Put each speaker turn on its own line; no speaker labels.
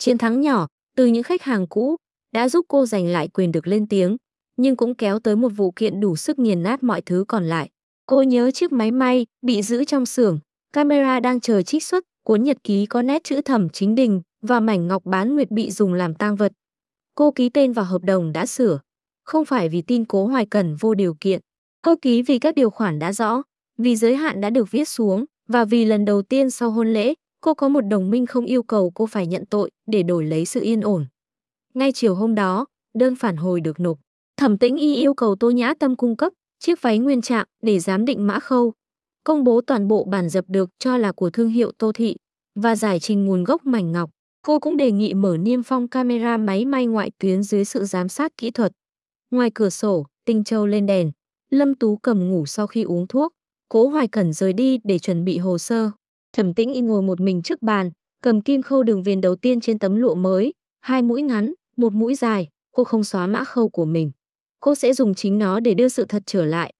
Chiến thắng nhỏ từ những khách hàng cũ đã giúp cô giành lại quyền được lên tiếng, nhưng cũng kéo tới một vụ kiện đủ sức nghiền nát mọi thứ còn lại. Cô nhớ chiếc máy may bị giữ trong xưởng, camera đang chờ trích xuất, cuốn nhật ký có nét chữ thẩm chính đình và mảnh ngọc bán nguyệt bị dùng làm tang vật. Cô ký tên vào hợp đồng đã sửa, không phải vì tin Cố Hoài Cẩn vô điều kiện. Cô ký vì các điều khoản đã rõ, vì giới hạn đã được viết xuống, và vì lần đầu tiên sau hôn lễ, cô có một đồng minh không yêu cầu cô phải nhận tội để đổi lấy sự yên ổn. Ngay chiều hôm đó, đơn phản hồi được nộp. Thẩm Tĩnh Y yêu cầu Tô Nhã Tâm cung cấp chiếc váy nguyên trạng để giám định mã khâu, công bố toàn bộ bản dập được cho là của thương hiệu Tô Thị và giải trình nguồn gốc mảnh ngọc. Cô cũng đề nghị mở niêm phong camera máy may ngoại tuyến dưới sự giám sát kỹ thuật. Ngoài cửa sổ, Tinh Châu lên đèn. Lâm Tú Cầm ngủ sau khi uống thuốc. Cố Hoài Cẩn rời đi để chuẩn bị hồ sơ. Thẩm Tĩnh Y ngồi một mình trước bàn, cầm kim khâu đường viền đầu tiên trên tấm lụa mới, 2 mũi ngắn, 1 mũi dài. Cô không xóa mã khâu của mình. Cô sẽ dùng chính nó để đưa sự thật trở lại.